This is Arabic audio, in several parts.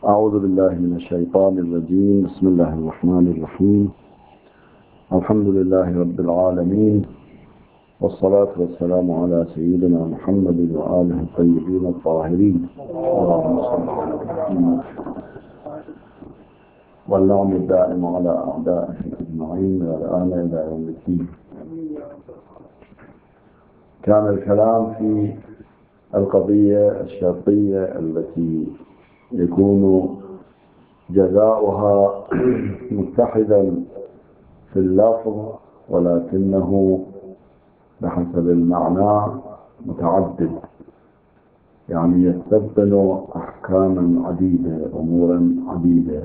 أعوذ بالله من الشيطان الرجيم. بسم الله الرحمن الرحيم. الحمد لله رب العالمين، والصلاة والسلام على سيدنا محمد وآله الطيبين الطاهرين. اللهم صل على محمد. واللعن الدائم على أعدائه أجمعين والآن إلى يوم الدين. كان الكلام في القضية الشرطية التي يكون جزاؤها متحدا في اللفظ ولكنه بحسب المعنى متعدد، يعني يستبطن أحكاما عديدة، أمورا عديدة.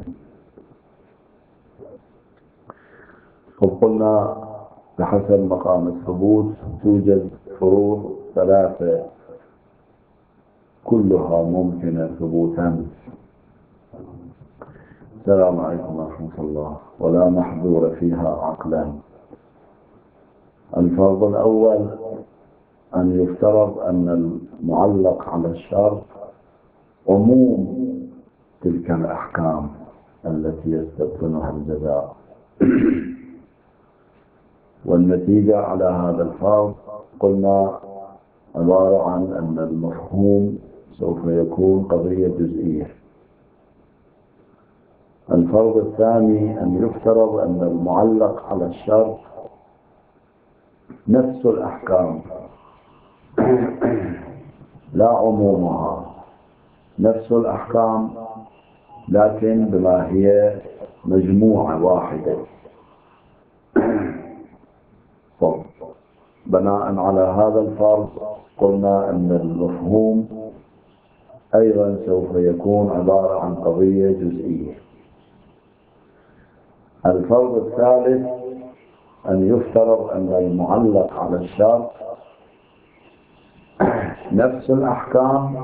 قلنا بحسب مقام الثبوت توجد فروض ثلاثة كلها ممكنة ثبوتا. السلام عليكم ورحمة الله. ولا محظور فيها عقلا. الفرض الأول أن يفترض أن المعلق على الشرط عموم تلك الأحكام التي يستبطنها الجزاء، والنتيجة على هذا الفرض قلنا عبارة عن أن المفهوم سوف يكون قضية جزئية. الفرض الثاني أن يفترض أن المعلق على الشرط نفس الأحكام لا عمومها، نفس الأحكام لكن بما هي مجموعة واحدة. بناء على هذا الفرض قلنا أن المفهوم أيضا سوف يكون عبارة عن قضية جزئية. الفرض الثالث أن يفترض أن المعلق على الشرط نفس الأحكام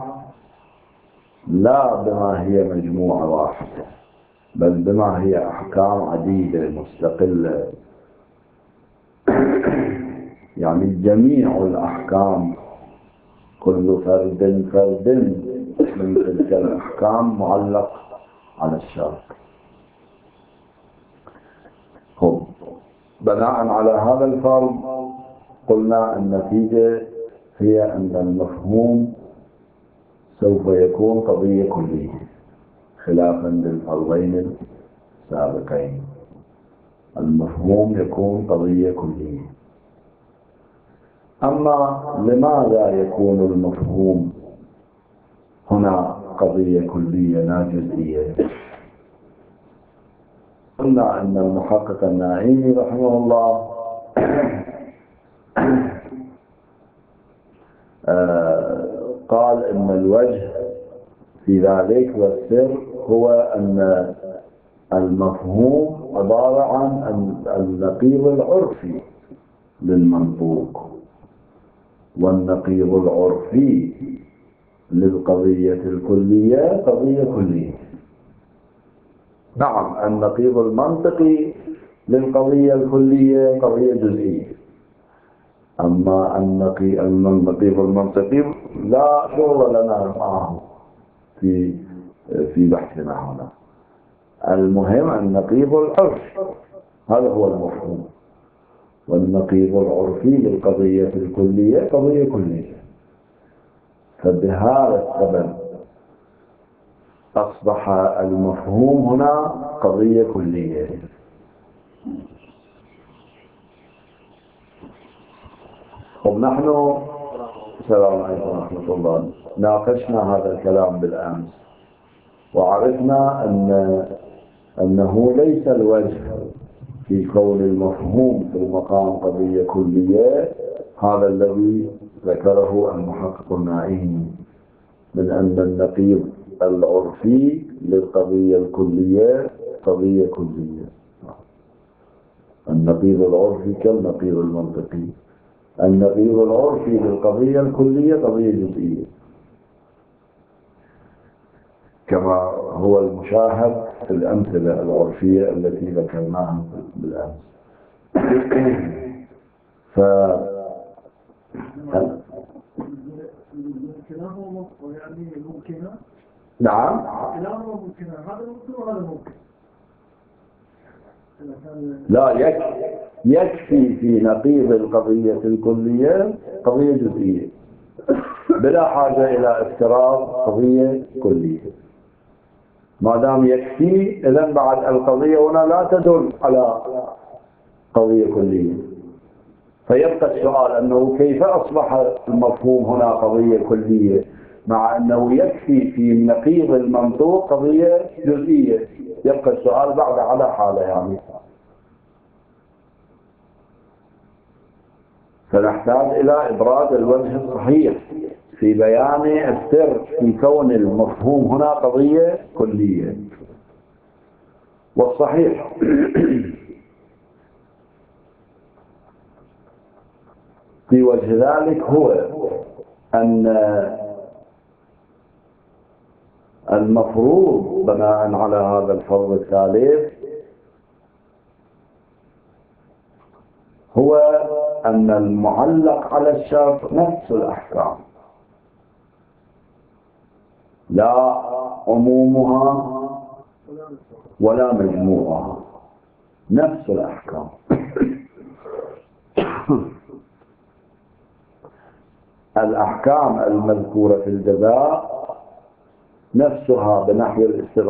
لا بما هي مجموعة واحدة، بل بما هي أحكام عديدة مستقلة، يعني جميع الأحكام كل فرد فرد من تلك الأحكام معلق على الشرط. بناء على هذا الفرض قلنا النتيجة هي أن المفهوم سوف يكون قضية كلية خلافا للفرضين السابقين. المفهوم يكون قضية كلية. أما لماذا يكون المفهوم هنا قضية كلية لا جزئية؟ قلنا أن المحقق النعيمي رحمه الله قال إن الوجه في ذلك والسر هو أن المفهوم عبارة عن النقيض العرفي للمنطوق، والنقيض العرفي للقضية الكلية قضية كلية. نعم، النقيض المنطقي للقضية الكلية قضية جزئية، أما النقيض المنطقي لا شغل لنا معه في بحثنا هنا. المهم النقيض العرفي، هذا هو المفهوم، والنقيض العرفي للقضية الكلية قضية كلية. فبهذا السبب أصبح المفهوم هنا قضية كلية. نحن السلام عليكم ورحمة الله ناقشنا هذا الكلام بالأمس، وعرفنا أنه ليس الوجه في كون المفهوم في المقام قضية كلية هذا الذي ذكره المحقق النعيمي، من أن النقيض العرفي للقضية الكلية قضية كلية. النقيض العرفي كالنقيض المنطقي. النقيض العرفي للقضية الكلية قضية جزئية، كما هو المشاهد في الأمثلة العرفية التي ذكرناها بالأمس. ممكنة يعني ممكنة نعم. لا، يكفي في نقيض القضية الكلية قضية جزئية بلا حاجة إلى افتراض قضية كلية. ما دام يكفي، إذن بعد القضية هنا لا تدل على قضية كلية. فيبقى السؤال أنه كيف أصبح المفهوم هنا قضية كلية مع أنه يكفي في نقيض المنطوق قضية جزئية. يبقى السؤال بعد على حالة يعني. فنحتاج إلى إبراز الوجه الصحيح في بيان السر في كون المفهوم هنا قضية كلية. والصحيح في وجه ذلك هو أن المفروض بناء على هذا الفرض الثالث هو أن المعلق على الشرط نفس الأحكام، لا عمومها ولا مجموعها، نفس الأحكام. الأحكام المذكورة في الجزاء نفسها بنحو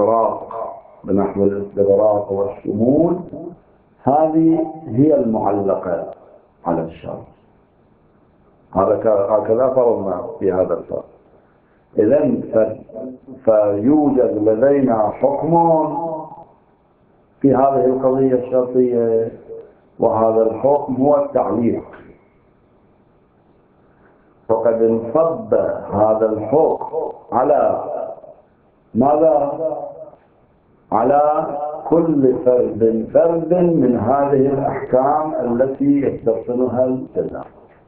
الاستغراق والشمول، هذه هي المعلقة على الشرط. هكذا فرضنا في هذا الفرض. إذن فيوجد لدينا حكم في هذه القضية الشرطية، وهذا الحكم هو التعليق. وقد انصب هذا الحكم على ماذا؟ على كل فرد من هذه الأحكام التي يستبطنها الجزاء.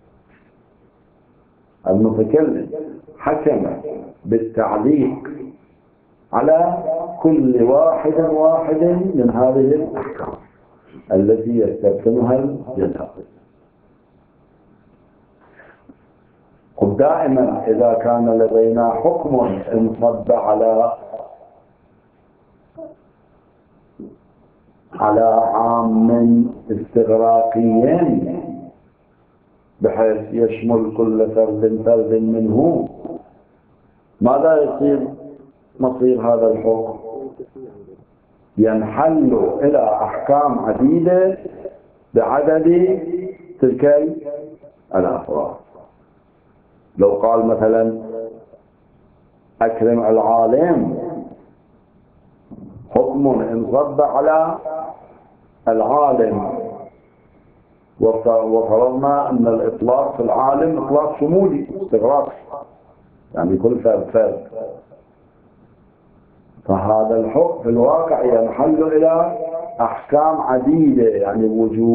المتكلم حكم بالتعليق على كل واحد من هذه الأحكام التي يستبطنها الجزاء. دائما إذا كان لدينا حكم انصب على عام استغراقي بحيث يشمل كل فرد منه، ماذا يصير مصير هذا الحكم؟ ينحل إلى أحكام عديدة بعدد تلك الأفراد. لو قال مثلا أكرم العالم، حكم انصب على العالم، وفرضنا أن الإطلاق في العالم إطلاق شمولي استغراق، يعني كل فرد. فهذا الحكم في الواقع ينحل إلى أحكام عديدة، يعني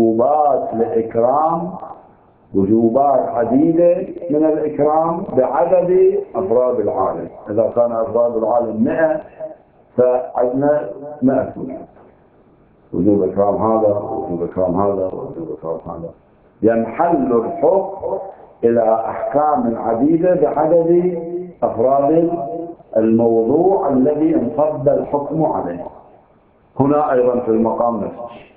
وجوبات عديدة من الإكرام بعدد أفراد العالم. إذا كان أفراد العالم 100 فعندنا 100 وجوب إكرام هذا وجوب إكرام هذا وجوب إكرام هذا. ينحل الحكم إلى أحكام عديدة بعدد أفراد الموضوع الذي انصب الحكم عليه. هنا أيضا في المقام نفسه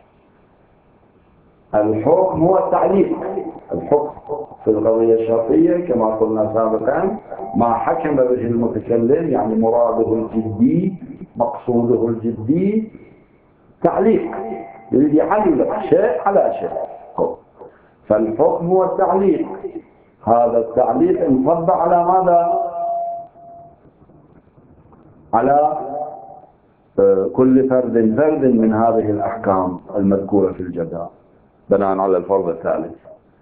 الحكم هو التعليق. الحكم في القضية الشرطية كما قلنا سابقا ما حكم به المتكلم، يعني مراده الجدي مقصوده الجدي، تعليق، يريد يعلق شيء على شيء. فالحكم هو التعليق. هذا التعليق انصب على ماذا؟ على كل فرد من هذه الأحكام المذكورة في الجزاء بناء على الفرض الثالث.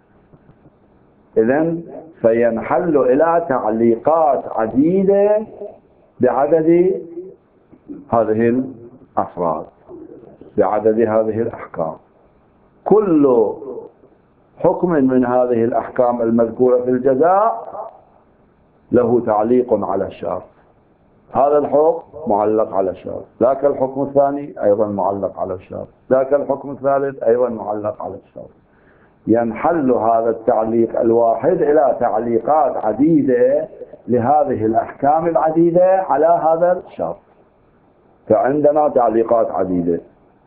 إذن فينحل إلى تعليقات عديدة بعدد هذه الأفراد، بعدد هذه الأحكام. كل حكم من هذه الأحكام المذكورة في الجزاء له تعليق على الشرط. هذا الحكم معلق على الشرط، ذاك الحكم الثاني أيضا معلق على الشرط، ذاك الحكم الثالث أيضا معلق على الشرط. ينحل هذا التعليق الواحد إلى تعليقات عديدة لهذه الأحكام العديدة على هذا الشرط. فعندنا تعليقات عديدة،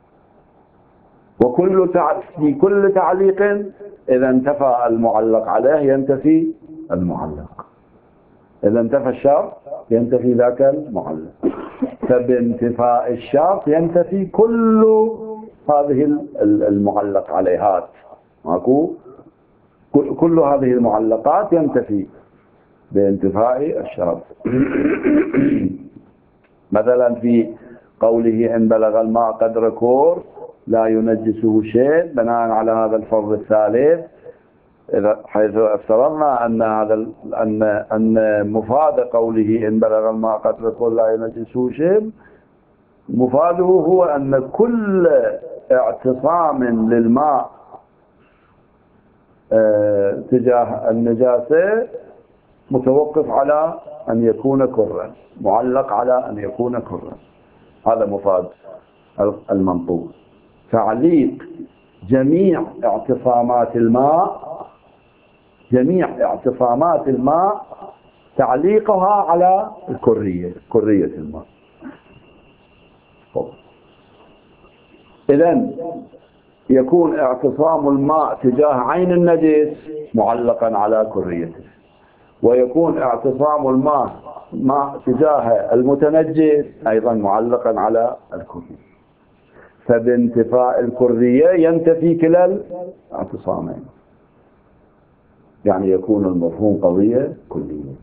في كل تعليق إذا انتفى المعلق عليه ينتفي المعلق، إذا انتفى الشرط ينتفي ذاك المعلق. فبانتفاء الشرط ينتفي كل هذه المعلق عليهات، ماكو كل هذه المعلقات ينتفي بانتفاء الشرط. مثلا في قوله إن بلغ الماء قدر كور لا ينجسه شيء، بناء على هذا الفرض الثالث، حيث افترضنا أن مفاد قوله إن بلغ الماء قدر كور لا ينجسه شيء، مفاده هو أن كل اعتصام للماء تجاه النجاسة متوقف على أن يكون كرا، معلق على أن يكون كرا. هذا مفاد المنطوق. تعليق جميع اعتصامات الماء تعليقها على كرية الماء. إذن يكون اعتصام الماء تجاه عين النجس معلقا على كريته، ويكون اعتصام الماء تجاه المتنجس أيضا معلقا على الكرية. فبانتفاء الكرية ينتفي كلا الاعتصامين، يعني يكون المفهوم قضية كلية.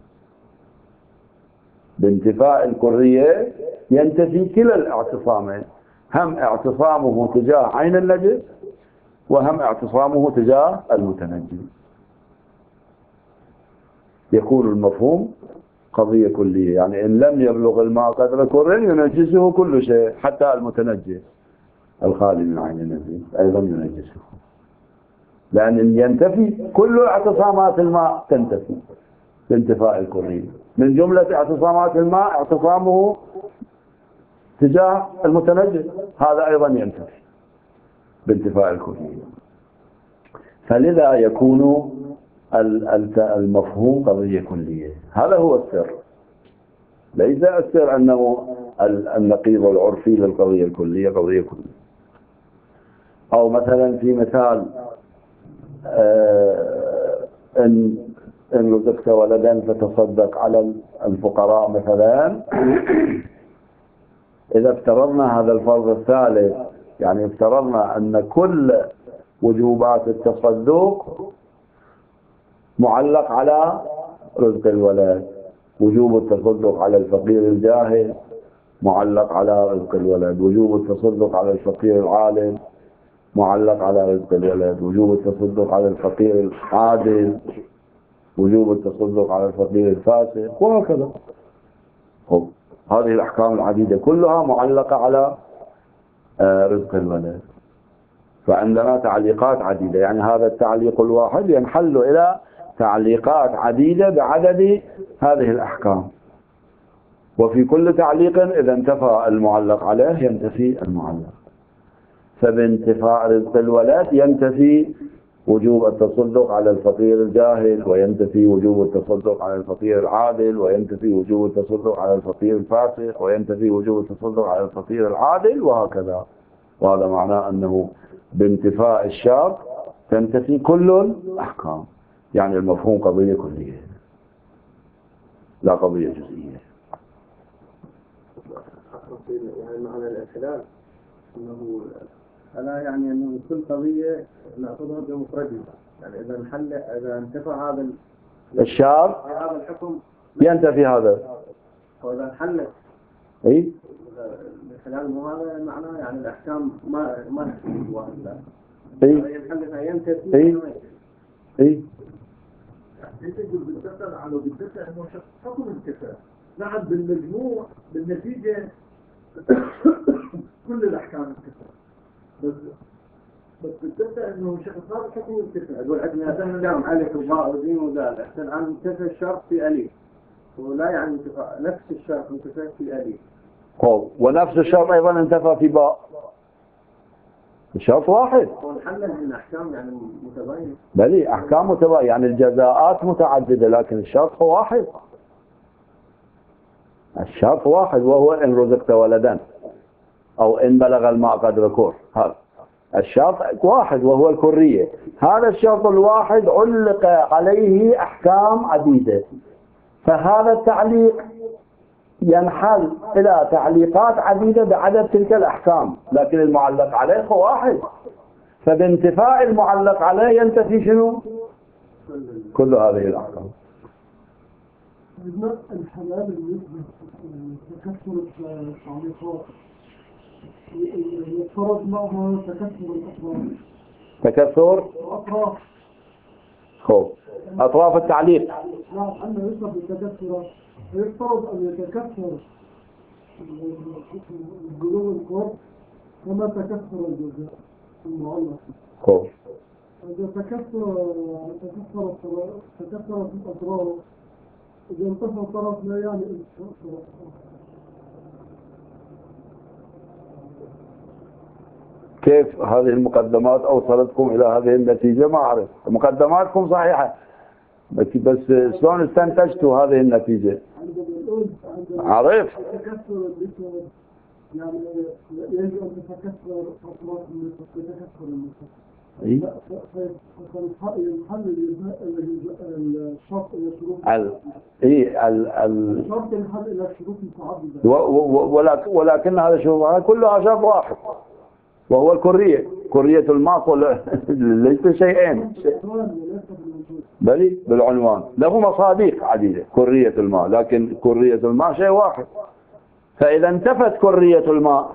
بانتفاء الكرية ينتفي كلا الاعتصامين، هم اعتصامه تجاه عين النجس وهم اعتصامه تجاه المتنجس، يكون المفهوم قضية كلية. يعني إن لم يبلغ الماء قدر كر ينجسه كل شيء، حتى المتنجس الخالي من عين النجس أيضا ينجسه، لأن ينتفي كل اعتصامات الماء تنتفي بانتفاء الكرية. من جملة اعتصامات الماء اعتصامه تجاه المتنجس، هذا أيضا ينتفي بانتفاء الكرية. فلذا يكون المفهوم قضية كلية. هذا هو السر، ليس السر أنه النقيض العرفي للقضية الكلية قضية كلية. أو مثلا في مثال إن رزقت ولدا فتصدق على الفقراء مثلا، إذا افترضنا هذا الفرض الثالث، يعني افترضنا أن كل وجوبات التصدق معلق على رزق الولد، وجوب التصدق على الفقير الجاهل معلق على رزق الولد، وجوب التصدق على الفقير العالم معلق على رزق الولد، وجوب التصدق على الفقير العادل، وجوب التصدق على الفقير الفاسق، وهكذا. هذه الأحكام العديدة كلها معلقة على رزق الولد. فعندنا تعليقات عديدة، يعني هذا التعليق الواحد ينحل إلى تعليقات عديدة بعدد هذه الأحكام، وفي كل تعليق إذا انتفى المعلق عليه ينتفي المعلق. فبانتفاء رزق الولد ينتفي وجوب التصدق على الفقير الجاهل، وينتفي وجوب التصدق على الفقير العادل، وينتفي وجوب التصدق على الفقير الفاسق، وينتفي وجوب التصدق على الفقير العادل، وهكذا. وهذا معناه أنه بانتفاء الشرط تنتفي كل الأحكام، يعني المفهوم قضية كلية لا قضية جزئية. يعني معنى الانحلال أنه ألا يعني أنه كل قضية نأخذها بمفردها، يعني إذا انتفى هذا الشرط هذا الحكم ينتفي هذا، وإذا انحلت أي الانحلال مو هذا معناه، يعني الأحكام ما تكون واحد لا أي ينتفي أي أنت بالدفع على بالدفع إنه حكم انتفاع. نعم بالمجموع بالنتيجة كل الأحكام انتفاع، بس بالدفع إنه شخص هذا حكم انتفاع. يقول عندنا مثلا نعم عليك الضاء ودين وذال أحسن عن انتفى الشرط في أليف، ولا يعني انتفاع نفس الشرط انتفى في أليف. ونفس الشرط أيضا انتفى في باء. الشرط واحد. ونحلل من أحكام يعني متباينة. بلي أحكام متباينة، يعني الجزاءات متعددة لكن الشرط هو واحد. الشرط واحد وهو إن رزقت ولدا أو إن بلغ الماء قدر كور. هذا الشرط واحد وهو الكرية. هذا الشرط الواحد علق عليه أحكام عديدة، فهذا التعليق ينحل إلى تعليقات عديدة بعدد تلك الأحكام، لكن المعلق عليه هو واحد، فبانتفاء المعلق عليه ينتفي شنو؟ كل هذه الأحكام. الحلال بالنسبة لتكثر التعليقات يفترض معها تكثر الأطراف. تكثر الأطراف. خوف أطراف التعليق. نعم، أنه يصبح بالتكثر، يفترض أن يتكثر الجلو القرب كما تكثر الجزاء المعلق. خوف إذا تكثرت الأطراف، إذا انتفى طرف لا يعني انتفى. كيف هذه المقدمات أوصلتكم إلى هذه النتيجة؟ ما أعرف. مقدماتكم صحيحة بس شلون استنتجتوا هذه النتيجة؟ عرف يعني يجب أن تتكثر أطراف تتكثر النساء. فينحل الشرط إلى شروط. الشرط ينحل إلى شروط متعددة. ولكن هذا شروط كلها شرط واحد وهو الكرية. كرية الماء ليس شيئين، بل بالعنوان له مصادق عديدة. كرية الماء، لكن كرية الماء شيء واحد. فإذا انتفت كرية الماء،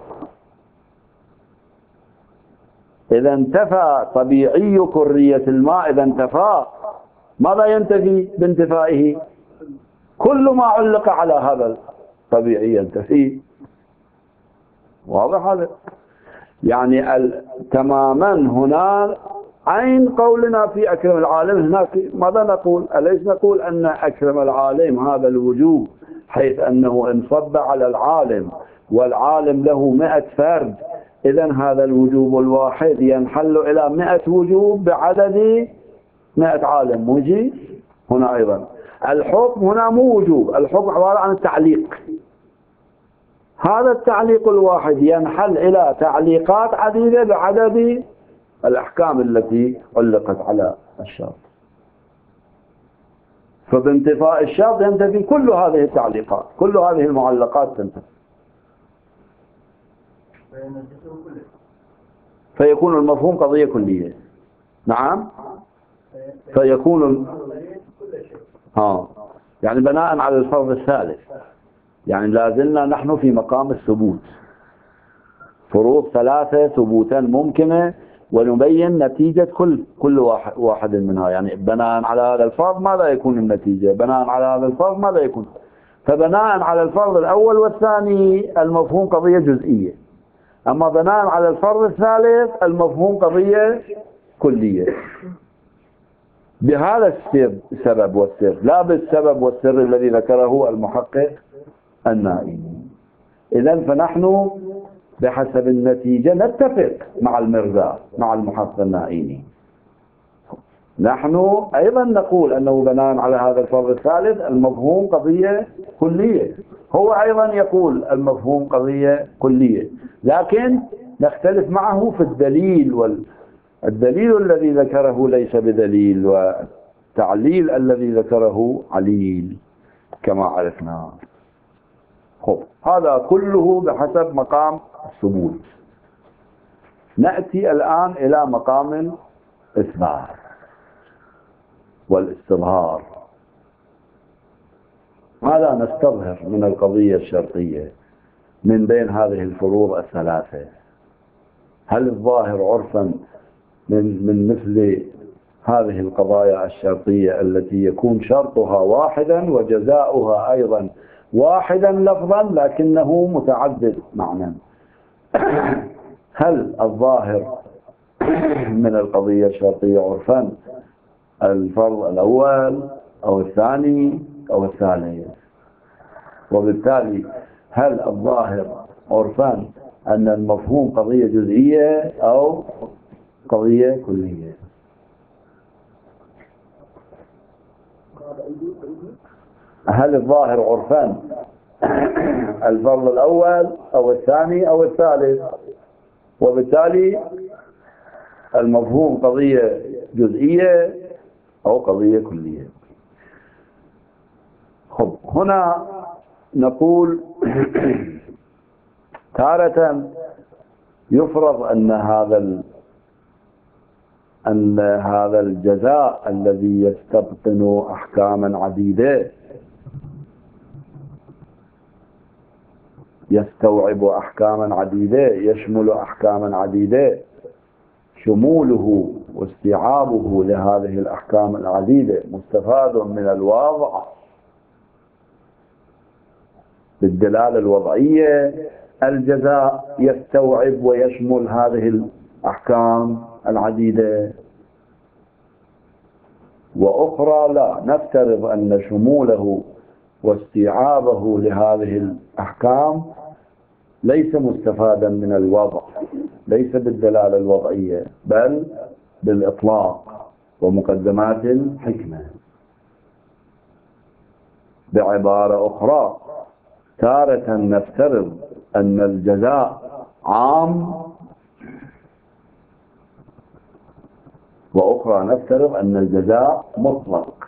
إذا انتفى طبيعي كرية الماء، إذا انتفى ماذا ينتفي بانتفائه؟ كل ما علق على هذا الطبيعي ينتفي. واضح هذا؟ يعني تماما هنا عين قولنا في أكرم العالم. هناك ماذا نقول؟ أليس نقول أن أكرم العالم هذا الوجوب، حيث أنه انصب على العالم والعالم له 100 فرد، إذن هذا الوجوب الواحد ينحل إلى 100 وجوب بعدد 100 عالم. موجي هنا أيضا الحكم هنا مو وجوب، الحكم عبارة عن التعليق. هذا التعليق الواحد ينحل إلى تعليقات عديدة بعدد الأحكام التي علقت على الشرط، فبانتفاء الشرط ينتفي كل هذه التعليقات، كل هذه المعلقات تنتفي، فيكون المفهوم قضية كلية. نعم، فيكون يعني بناء على الفرض الثالث. يعني لازلنا نحن في مقام الثبوت، فروض 3 ثبوتا ممكنة، ونبين نتيجة كل واحد منها. يعني بناء على هذا الفرض ماذا يكون النتيجة، بناء على هذا الفرض ماذا يكون. فبناء على الفرض الأول والثاني المفهوم قضية جزئية، أما بناء على الفرض الثالث المفهوم قضية كلية. بهذا السبب والسر، لا بالسبب والسر الذي ذكره المحقق النائمي. إذن فنحن بحسب النتيجة نتفق مع المرزا، مع المحقق النائمي. نحن أيضا نقول أنه بناء على هذا الفرض الثالث المفهوم قضية كلية، هو أيضا يقول المفهوم قضية كلية، لكن نختلف معه في الدليل، الدليل الذي ذكره ليس بدليل، والتعليل الذي ذكره عليل كما عرفنا. هذا كله بحسب مقام الثبوت. نأتي الآن إلى مقام الإثبات والاستظهار. ماذا نستظهر من القضية الشرطية من بين هذه الفروض الثلاثة؟ هل الظاهر عرفا من مثل هذه القضايا الشرطية التي يكون شرطها واحدا وجزاؤها أيضا واحدا لفظا لكنه متعدد معنى؟ هل الظاهر من القضية الشرطية عرفا الفرض الأول أو الثاني أو الثالث؟ وبالتالي هل الظاهر عرفا أن المفهوم قضية جزئية أو قضية كلية. هل الظاهر عرفان الفرض الأول أو الثاني أو الثالث، وبالتالي المفهوم قضية جزئية أو قضية كلية. خب، هنا نقول تارة يفرض أن هذا الجزاء الذي يستبطن أحكاما عديدة، يستوعب أحكاما عديدة، يشمل أحكاما عديدة، شموله واستيعابه لهذه الأحكام العديدة مستفاد من الوضع بالدلالة الوضعية. الجزاء يستوعب ويشمل هذه الأحكام العديدة، وأخرى لا، نفترض أن شموله واستيعابه لهذه الأحكام ليس مستفادا من الوضع، ليس بالدلالة الوضعية بل بالإطلاق ومقدمات الحكمة. بعبارة أخرى، تارة نفترض أن الجزاء عام، وأخرى نفترض أن الجزاء مطلق.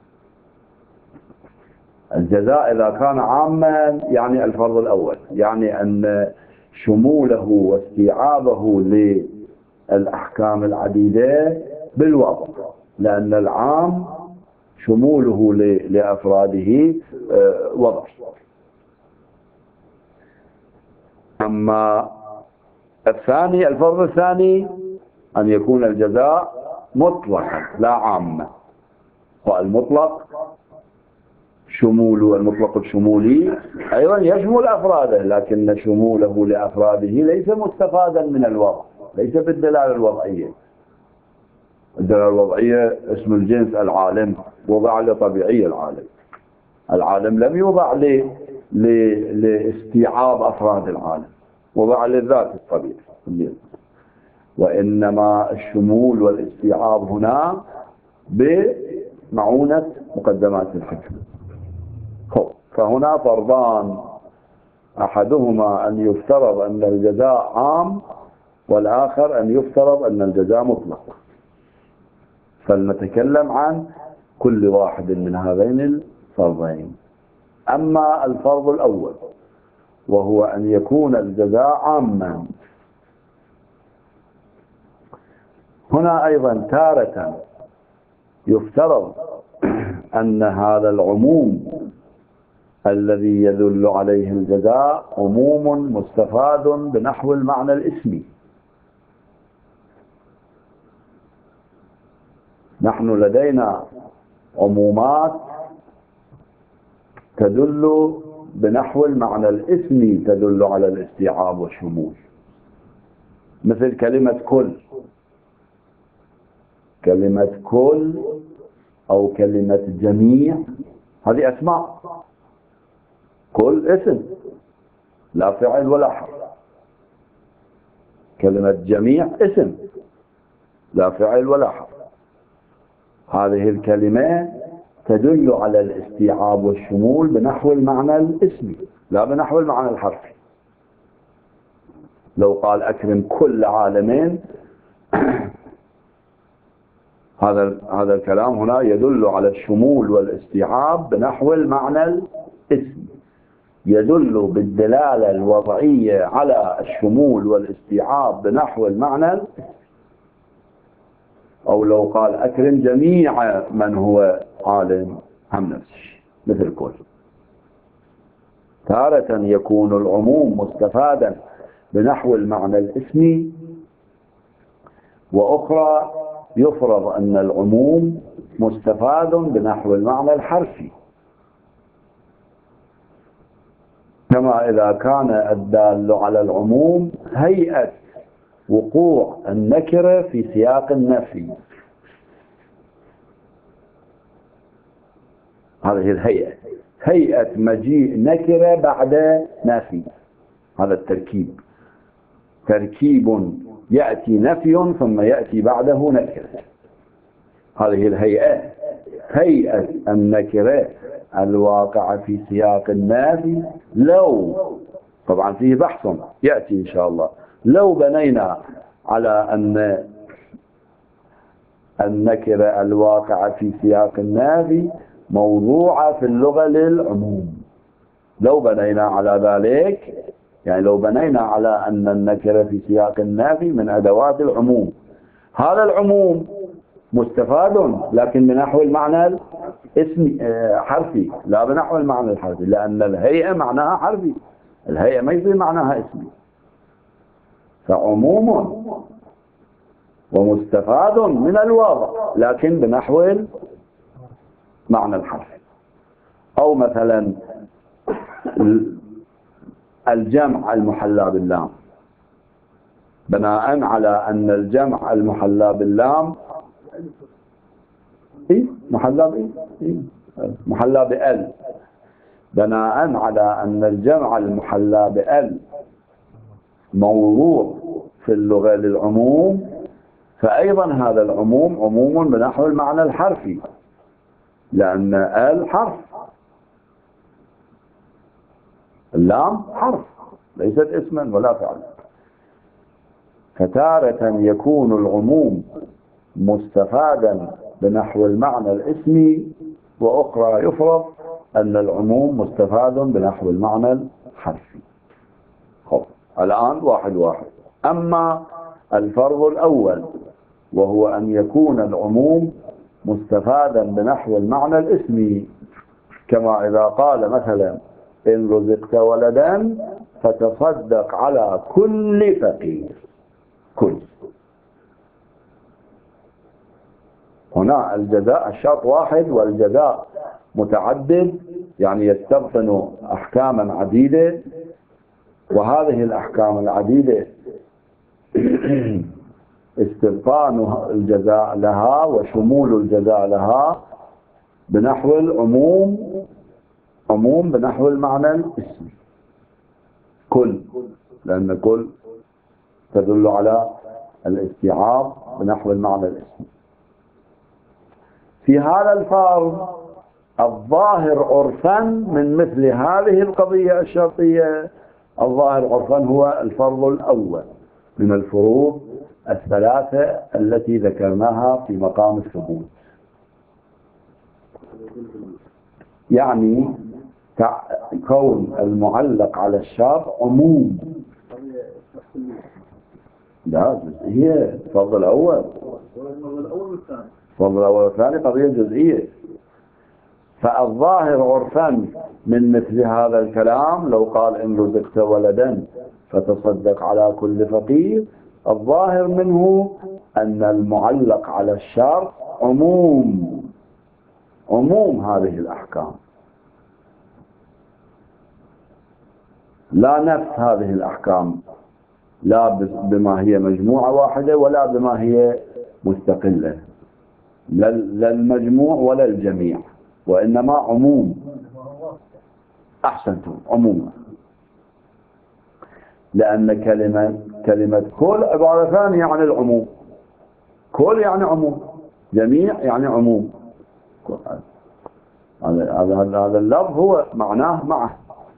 الجزاء إذا كان عاما يعني الفرض الأول، يعني أن شموله واستيعابه للأحكام العديدة بالوضع، لأن العام شموله لأفراده وضع. أما الثاني، الفرض الثاني، أن يكون الجزاء مطلقا لا عاما، والمطلق شمول، المطلق الشمولي أيضا يشمل أفراده، لكن شموله لأفراده ليس مستفادا من الوضع، ليس بالدلالة الوضعية. الدلالة الوضعية اسم الجنس العالم وضع لطبيعي العالم. العالم لم يوضع لاستيعاب أفراد العالم، وضع للذات الطبيعي، وإنما الشمول والاستيعاب هنا بمعونة مقدمات الحكمة. فهنا فرضان، أحدهما أن يفترض أن الجزاء عام، والآخر أن يفترض أن الجزاء مطلق. فلنتكلم عن كل واحد من هذين الفرضين. أما الفرض الأول وهو أن يكون الجزاء عاما، هنا أيضا تارة يفترض أن هذا العموم الذي يدل عليه الجزاء عموم مستفاد بنحو المعنى الاسمي. نحن لدينا عمومات تدل بنحو المعنى الاسمي، تدل على الاستيعاب والشمول، مثل كلمة كل. كلمة كل أو كلمة جميع، هذه أسماء. كل اسم لا فعل ولا حرف. كلمة جميع اسم لا فعل ولا حرف. هذه الكلمة تدل على الاستيعاب والشمول بنحو المعنى الاسمي لا بنحو المعنى الحرفي. لو قال أكرم كل عالمين هذا الكلام هنا يدل على الشمول والاستيعاب بنحو المعنى الاسمي، يدل بالدلالة الوضعية على الشمول والاستيعاب بنحو المعنى الاسمي. أو لو قال أكرم جميع من هو عالم، هم نفس الشيء مثل كل. تارة يكون العموم مستفادا بنحو المعنى الاسمي، وأخرى يفرض أن العموم مستفاد بنحو المعنى الحرفي، كما إذا كان الدال على العموم هيئة وقوع النكرة في سياق النفي. هذه الهيئة، هيئة مجيء نكرة بعد نفي، هذا التركيب. تركيب يأتي نفي ثم يأتي بعده نكرة. هذه الهيئة، هيئة النكرة الواقعة في سياق النافي، لو طبعا فيه بحث يأتي إن شاء الله، لو بنينا على أن النكرة الواقعة في سياق النافي موضوعة في اللغة للعموم، لو بنينا على ذلك، يعني لو بنينا على أن النكرة في سياق النافي من أدوات العموم، هذا العموم مستفاد لكن بنحو المعنى الاسمي حرفي، لا بنحو المعنى الحرفي، لأن الهيئة معناها حرفي، الهيئة ما يصير معناها اسمي، فعموم ومستفاد من الواضح لكن بنحو المعنى الحرفي. أو مثلا الجمع المحلى باللام، بناء على أن الجمع المحلى باللام محلى محلى بأل، بناء على أن الجمع المحلى بأل موضوع في اللغة للعموم، فأيضا هذا العموم عموم بنحو المعنى الحرفي، لأن ال حرف، اللام حرف ليست اسما ولا فعلا. فتارة يكون العموم مستفادا بنحو المعنى الاسمي، وأخرى يفرض أن العموم مستفاد بنحو المعنى الحرفي. الآن واحد واحد. أما الفرض الأول وهو أن يكون العموم مستفادا بنحو المعنى الاسمي، كما إذا قال مثلا إن رزقت ولدا فتصدق على كل فقير، كل، هنا الجزاء الشرط واحد والجزاء متعدد، يعني يستبطن أحكاما عديدة، وهذه الأحكام العديدة استبطان الجزاء لها وشمول الجزاء لها بنحو العموم، عموم بنحو المعنى الاسمي، كل، لأن كل تدل على الاستيعاب بنحو المعنى الاسمي. في هذا الفرض الظاهر عرفا من مثل هذه القضية الشرطية، الظاهر عرفا هو الفرض الأول من الفروض الثلاثة التي ذكرناها في مقام الثبوت، يعني كون المعلق على الشرط عموم، لا جزئية. الفرض الأول، الفرض الأول والثاني قضية جزئية. فالظاهر عرفا من مثل هذا الكلام، لو قال إن رزقت ولدا فتصدق على كل فقير، الظاهر منه أن المعلق على الشرط عموم، عموم هذه الأحكام، لا نفس هذه الأحكام، لا بما هي مجموعة واحدة ولا بما هي مستقلة، لا المجموع ولا الجميع، وإنما عموم. أحسنتم، عموما، لأن كلمة كل عبارة ثانية عن العموم، كل يعني عموم، جميع يعني عموم، هذا اللفظ هو معناه معه.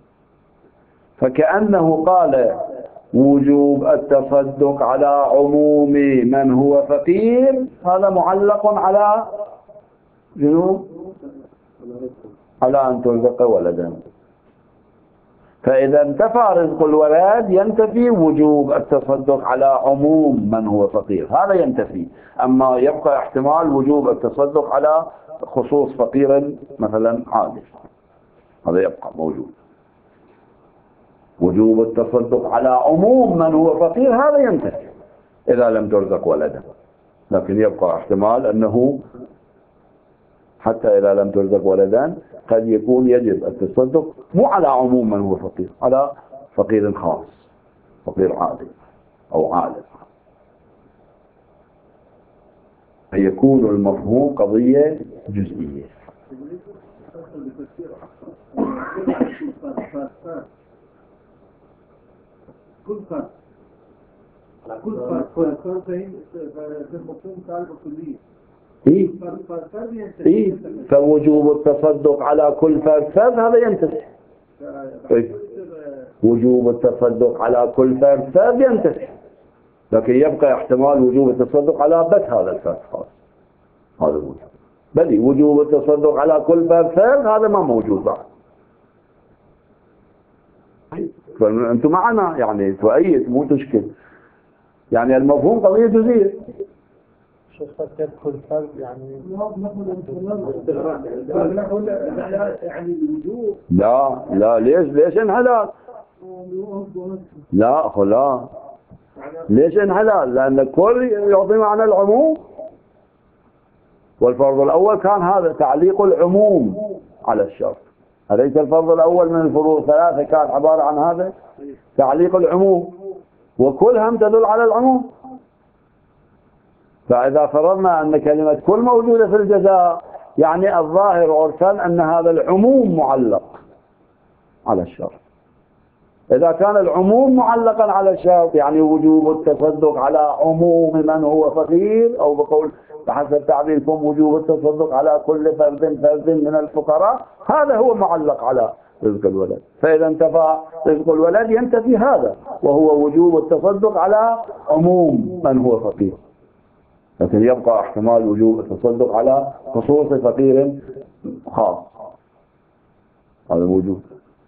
فكأنه قال وجوب التصدق على عموم من هو فقير، هذا معلق على جنوب، على أن ترزق ولدا. فإذا انتفى رزق الولد ينتفي وجوب التصدق على عموم من هو فقير، هذا ينتفي. أما يبقى احتمال وجوب التصدق على خصوص فقير مثلا عادل، هذا يبقى موجود. وجوب التصدق على عموم من هو فقير هذا ينتفي إذا لم ترزق ولدا، لكن يبقى احتمال أنه حتى إذا لم ترزق ولدا قد يكون يجب التصدق مو على عموم من هو فقير، على فقير خاص، فقير عادل أو عالم، فيكون المفهوم قضية جزئية. كل فرد كل فرد في المفهوم تعرف كلية. إيه؟ إيه؟ فوجوب التصدق على كل فرد هذا ينتفي. إيه؟ وجوب التصدق على كل فرد ينتفي، لكن يبقى احتمال وجوب التصدق على بس هذا الفرد خاص، هذا موجود. بل وجوب التصدق على كل فرد هذا ما موجود بعد. فأنتم معنا يعني تؤيد مو تشكل، يعني المفهوم قضية جزئية. شو فكر كل فرد يعني يعني الوجوب لا ليش انحلال؟ لا ليش انحلال؟ لأن الكل يعطي معنى العموم، والفرض الأول كان هذا تعليق العموم على الشرط. أليس الفرض الأول من الفروض ثلاثة كان عبارة عن هذا تعليق العموم، وكل هم تدل على العموم. فإذا فرضنا أن كلمة كل موجودة في الجزاء، يعني الظاهر عرفا أن هذا العموم معلق على الشرط. إذا كان العموم معلقا على الشرط، يعني وجوب التصدق على عموم من هو فقير، أو بقول بحسب تعبيركم وجوب التصدق على كل فرد من الفقراء، هذا هو معلق على رزق الولد. فإذا انتفى رزق الولد ينتفي هذا، وهو وجوب التصدق على عموم من هو فقير، لكن يبقى احتمال وجوب التصدق على خصوص فقير خاص، هذا موجود.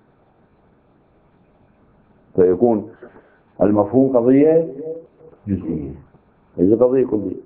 فيكون المفهوم قضية جزئية، ليس قضية كلية.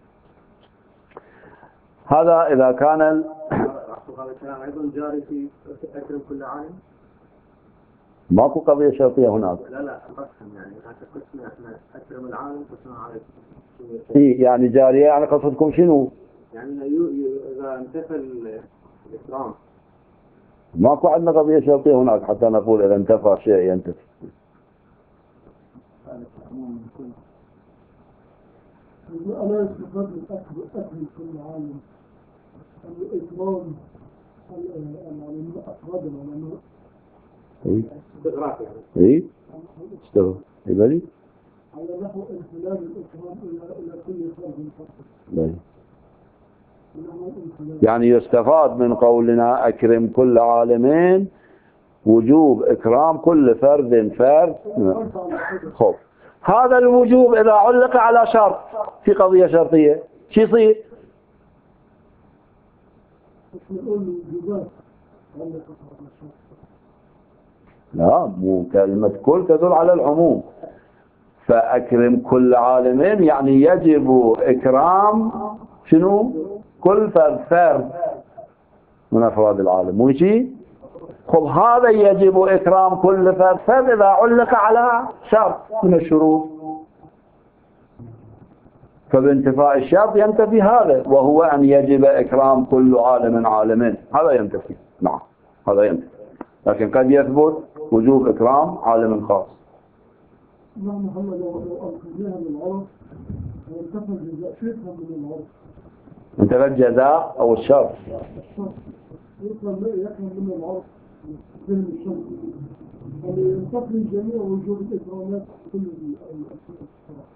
هذا إذا كان هذا الكلام أيضا جاري في أكرم كل عالم. ماكو قضية شرطية هناك. لا قسم، يعني هذا قسم احنا أكرم العالم قسم على. إيه يعني جارية، يعني قصدكم شنو؟ يعني إذا انتفى الإكرام ماكو عندنا قضية شرطية هناك حتى نقول إذا انتفى شيء ينتفي. ألا يستفاد من أكل كل عالم الإكرام العلماء أفراد العلماء. استغراق يعني. إيه استغراق يبالي على نحو انحلال الإكرام إلى كل فرد فقط. يعني يستفاد من قولنا أكرم كل عالمين وجوب إكرام كل فرد. خب هذا الوجوب إذا علق على شرط في قضية شرطية شو يصير؟ لا مو كلمة كل تدل على العموم. فأكرم كل عالمين يعني يجب إكرام شنو؟ كل فرد من أفراد العالم، مو شيء؟ خب هذا يجب إكرام كل فرد إذا علق على شرط من الشروط، فبانتفاء الشرط ينتفي هذا، وهو أن يجب إكرام كل عالمين، هذا ينتفي. نعم هذا ينتفي، لكن قد يثبت وجوب إكرام عالم خاص. نعم محمد لو أخذناها من العرف وانتفى الجزاء شيئا من العرف. انتفى الجزاء أو الشرط؟ يفهم من العرف فهم الشرط، يعني ينتفي جميع وجوب الإكرامات كل الأشياء.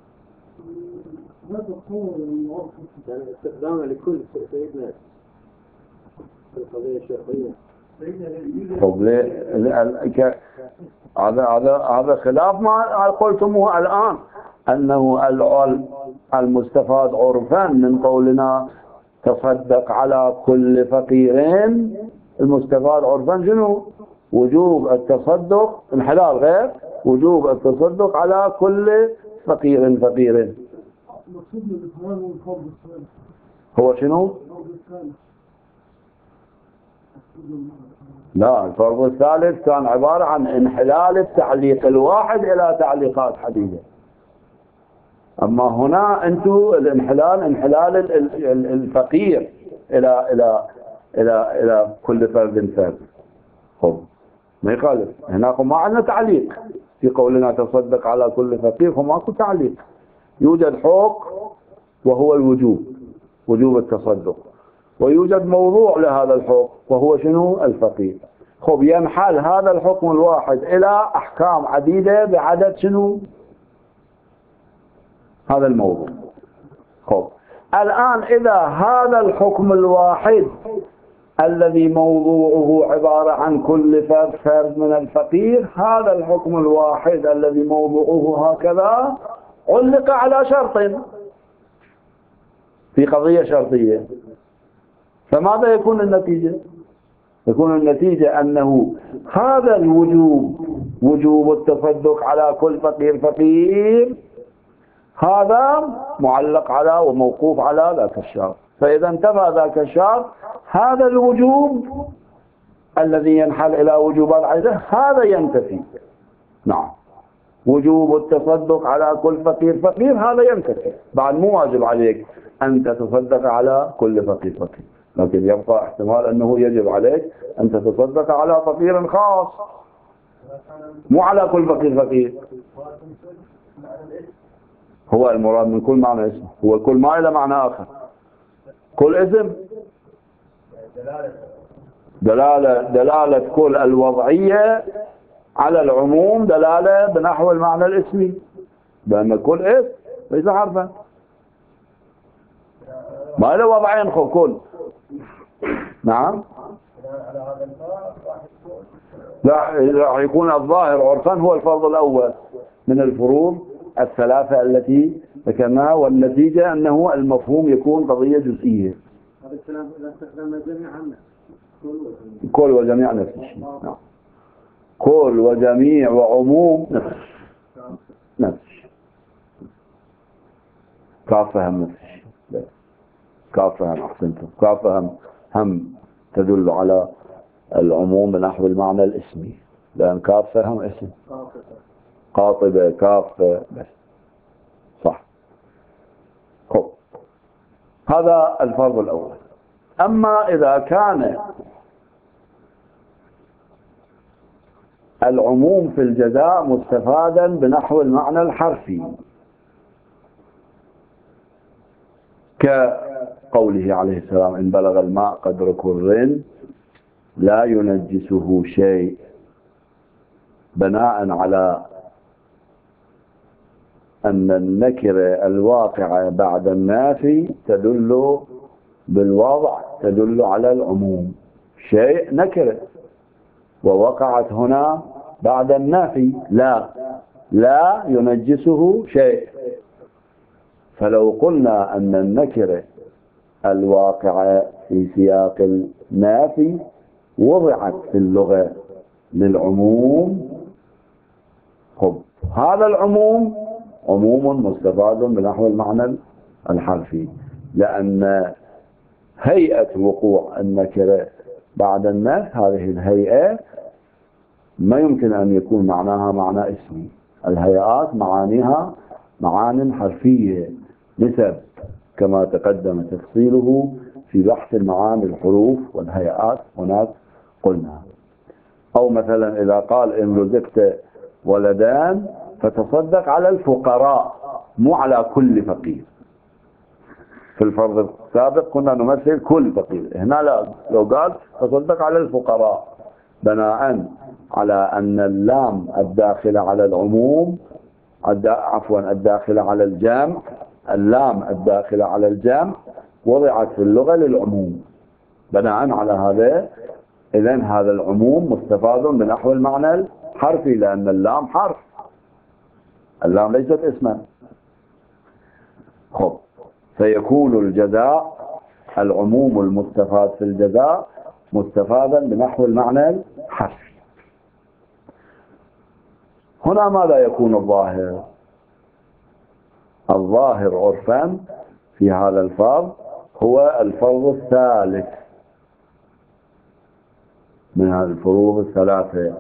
هذا الصور العرف يعني استخدامه لكل سيدنا في القضية الشرعية. طب ليه هذا خلاف ما قلتموه الآن، أنه المستفاد عرفا من قولنا تصدق على كل فقيرين، المستفاد عرفا شنو؟ وجوب التصدق انحلال غير وجوب التصدق على كل فقير. مقصود من الإكرام والفرض الثالث هو شنو؟ لا الفرض الثالث كان عبارة عن انحلال التعليق الواحد إلى تعليقات عديدة، أما هنا أنتم انحلال الفقير إلى كل فرد. خب ما يخالف، هناك ما عندنا تعليق في قولنا تصدق على كل فقير، فماكو تعليق، يوجد حق وهو وجوب التصدق، ويوجد موضوع لهذا الحكم وهو شنو؟ الفقير. خب ينحل هذا الحكم الواحد إلى أحكام عديدة بعدد شنو؟ هذا الموضوع. خب الآن إذا هذا الحكم الواحد الذي موضوعه عبارة عن كل فرد من الفقير، هذا الحكم الواحد الذي موضوعه هكذا علق على شرط في قضية شرطية، فماذا يكون النتيجة؟ يكون النتيجة أنه هذا الوجوب، وجوب التصدق على كل فقير، هذا معلق على وموقوف على ذاك الشرط، فإذا انتفى ذاك الشرط هذا الوجوب الذي ينحل إلى وجوبات عدة هذا ينتفي. نعم، وجوب التصدق على كل فقير هذا ينتفي، بعد مو واجب عليك أن تتصدق على كل فقير، لكن يبقى احتمال أنه يجب عليك أن تتصدق على فقير خاص، مو على كل فقير. هو المراد من كل معنى اسم، هو كل ما إلى معنى آخر، كل اسم دلالة كل الوضعية على العموم دلالة بنحو المعنى الاسمي، بأن كل اسم ليس حرفا، ما له وضعين كل. نعم، راح يكون الظاهر عرفا هو الفرض الأول من الفروض الثلاثة التي ذكرناها، والنتيجة أنه المفهوم يكون قضية جزئية. هذا الكلام إذا استخدمنا جميعا كل وجميع نفس الشيء. نعم. كل وجميع وعموم نفس الشيء. كاف فهم نفس الشيء، كاف فهم أحسنتم، كاف فهم هم تدل على العموم بنحو المعنى الاسمي، لأن كاف فهم اسم، قاطبة كاف بس صح. خب هذا الفرض الأول. أما إذا كان العموم في الجزاء مستفادا بنحو المعنى الحرفي، كقوله عليه السلام إن بلغ الماء قدر كر لا ينجسه شيء، بناء على أن النكرة الواقعة بعد النافي تدل بالوضع تدل على العموم، شيء نكرة ووقعت هنا بعد النافي لا ينجسه شيء، فلو قلنا أن النكرة الواقعة في سياق النافي وضعت في اللغة للعموم، خب هذا العموم عموم مستفاد بنحو المعنى الحرفي، لأن هيئة وقوع النكرة بعد النفي هذه الهيئة ما يمكن أن يكون معناها معنى اسمي، الهيئات معانيها معان حرفية نسب كما تقدم تفصيله في بحث المعاني الحروف والهيئات هناك قلنا. أو مثلا إذا قال إن رزقت ولدان فتصدق على الفقراء مو على كل فقير، في الفرض السابق كنا نمثل كل فقير، هنا لا، لو قال تصدق على الفقراء بناء على أن اللام الداخلة على العموم الداخلة على الجمع، اللام الداخلة على الجمع وضعت في اللغة للعموم، بناء على هذا إذن هذا العموم مستفاد بنحو المعنى الحرفي، لأن اللام حرف، اللام ليست اسما. خب فيكون الجزاء العموم المستفاد في الجزاء مستفادا بنحو المعنى الحرفي. هنا ماذا يكون الظاهر؟ الظاهر عرفا في هذا الفرض هو الفرض الثالث من الفروض الثلاثة.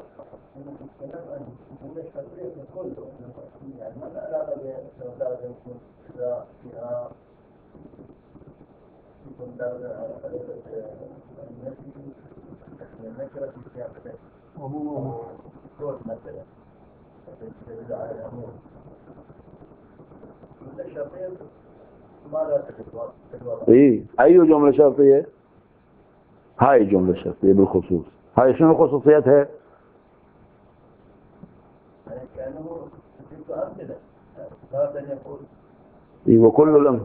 ايه اي جملة شرطية؟ هاي جملة شرطية بالخصوص، هاي شنو خصوصيتها؟ كأنه أمثلة لا يقول وكل الأم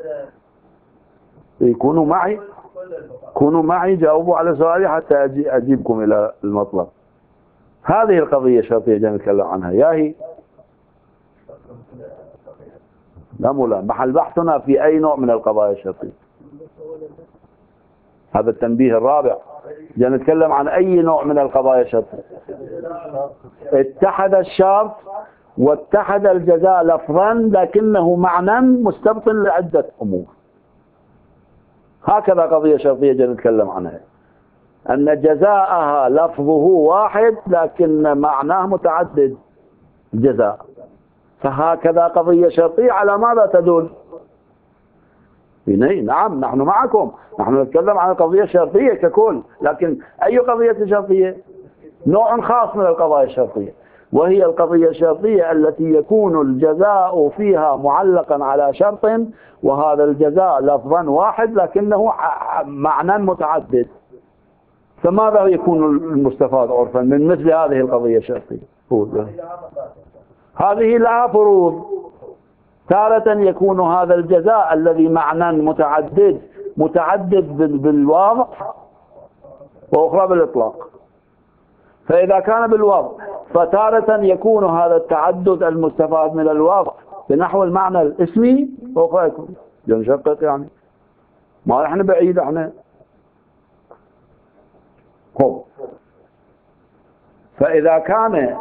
كونوا معي جاوبوا على سؤالي حتى أجيبكم إلى المطلب. هذه القضية الشرطية جاي نتكلم عنها ياهي. لا محل بحثنا في أي نوع من القضايا الشرطية. هذا التنبيه الرابع. جاي نتكلم عن أي نوع من القضايا الشرطية. اتحد الشرط واتحد الجزاء لفظا لكنه معنى مستبطن لعدة أمور. هكذا قضية شرطية جاي نتكلم عنها، أن جزاءها لفظه واحد لكن معناه متعدد الجزاء. فهكذا قضية شرطية على ماذا تدل؟ نعم نحن معكم، نحن نتكلم عن القضية الشرطية ككل، لكن أي قضية شرطية؟ نوع خاص من القضايا الشرطية، وهي القضية الشرطية التي يكون الجزاء فيها معلقا على شرط، وهذا الجزاء لفظا واحد لكنه معنى متعدد. فماذا يكون المستفاد عرفا من مثل هذه القضية الشرطية؟ هذه لها فروض. تارة يكون هذا الجزاء الذي معنى متعدد بالوضع، وأخرى بالإطلاق. فإذا كان بالوضع فتارة يكون هذا التعدد المستفاد من الوضع بنحو المعنى الاسمي، وأخرى يكون ينشقق يعني ما احنا بعيد احنا. فإذا كان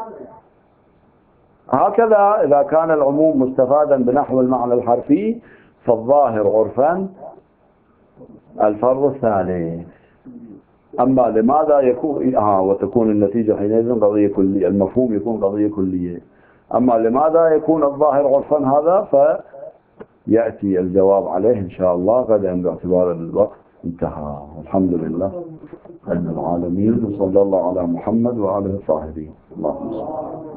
هكذا، إذا كان العموم مستفادا بنحو المعنى الحرفي فالظاهر عرفا الفرض الثالث. أما لماذا يكون وتكون النتيجة حينئذ قضية كلية، المفهوم يكون قضية كلية. أما لماذا يكون الظاهر عرفا هذا فيأتي الجواب عليه إن شاء الله غدا باعتبار الوقت انتهى. الحمد لله رب العالمين، وصلى الله على محمد وآله الطاهرين. اللهم صل